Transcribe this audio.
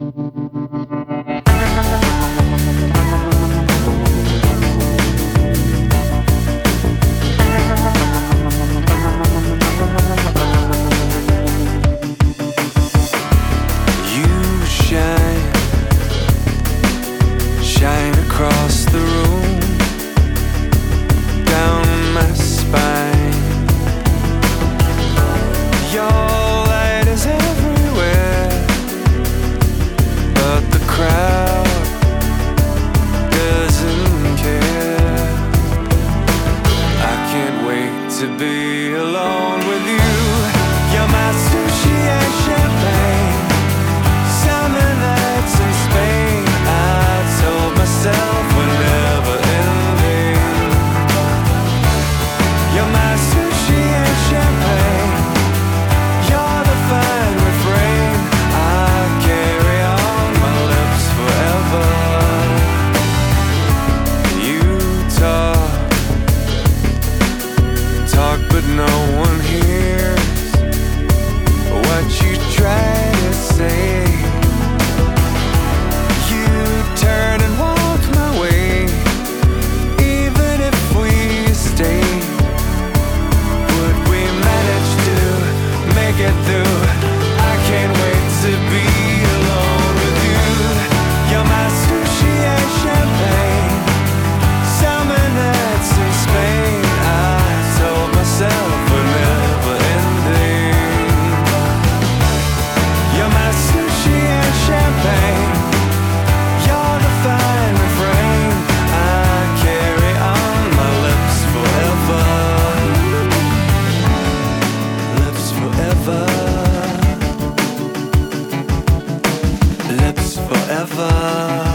Shine across the room, down my spine. Your light is everywhere, but the crowd doesn't care. I can't wait to be alone with you. You're my sushi and champagne, summer nights in Spain. I told myself we're never ending. You're my sushi and champagne, you're the fine refrain I carry on my lips forever. You talk, but no one hears what you try to say. Turn and walk my way, even if we stay. Would we manage to make it through? I can't wait to be alone with you. You're my sushi and champagne, summer nights in Spain. I told myself we're never ending. You're my sushi and champagne, fine refrain I carry on my lips forever. Lips forever. Lips forever.